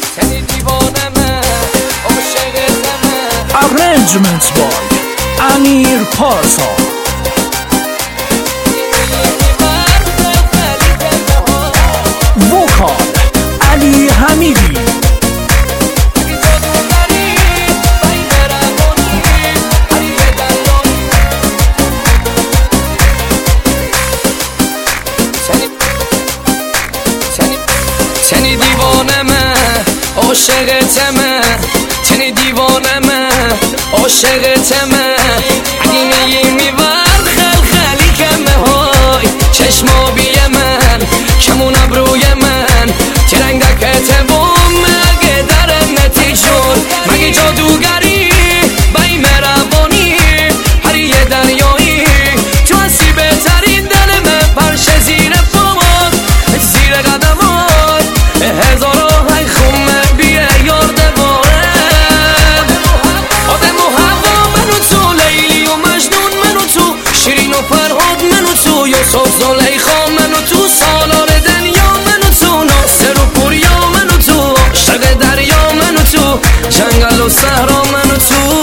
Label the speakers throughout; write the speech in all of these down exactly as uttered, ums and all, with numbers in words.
Speaker 1: سنی دیوانمه عاشقتمه.
Speaker 2: Arrangements by امیر پارسا. وکال علی حمیدی.
Speaker 1: تنی دیوانمه عاشقتمه، تنی دیوانمه عاشقتمه. اگه میگی میبر خل خلی کمه های چشما بیه من کمون ابروی من ترنگ دکته بوم مگه در نتیجون مگه جادوگری بای مربانی هر یه دریایی تو هستی بهترین دل من پرشه زیر پامات زیر قدمات هزارا های خمه بیه یار دواره آدم و هوا منو تو لیلی و مجنون منو تو شیرین و فرهاد منو تو یوسف زلیخا منو تو سالار دنیا منو تو ناصر و پوریا منو تو عاشق دریا منو تو جنگل و صحرا منو تو.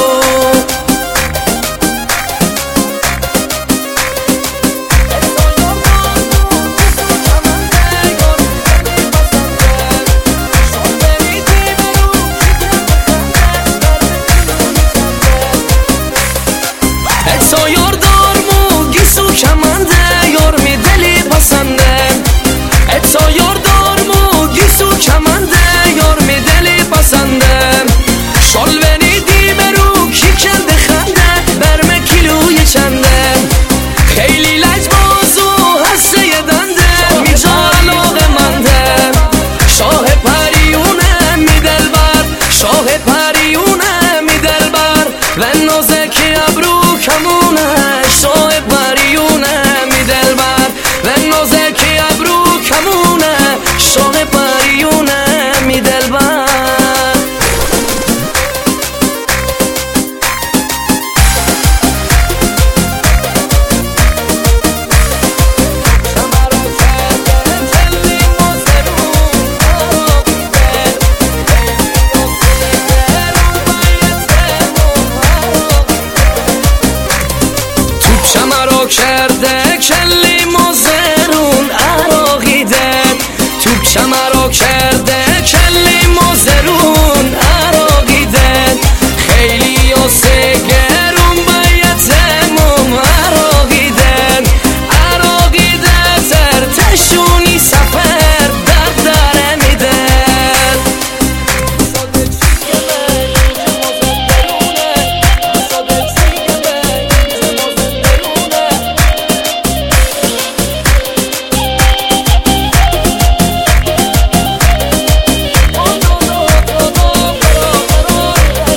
Speaker 1: اتسا یار دارمو گیسو کمنده یار می دلی پسنده. اتسا یار دارمو گیسو کمنده یار می دلی پسنده. شال ونیدی برو کی کنده خنده برم کیلوی چنده. خیلی لجباز و هسته یه دنده میجا علاقه منده. شاه پریونه می دل بر شاه پریونه می دل بر و نازکی ابرو کمونه. شاه پریونه می دل بر و نازکی ابرو کمونه. شاه پریونه می دل بر. شمارو کرده کلی مزرون عراقیده. توپ شمارو کرده کلی مزرون عراقیده. خیلی و سگرون باید تموم عراقیده. عراقیده ترتشونی سفر در داره میده.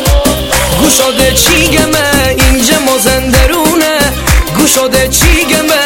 Speaker 1: گوشاده چیگمه اینجا مازندرونه. گوشاده چیگمه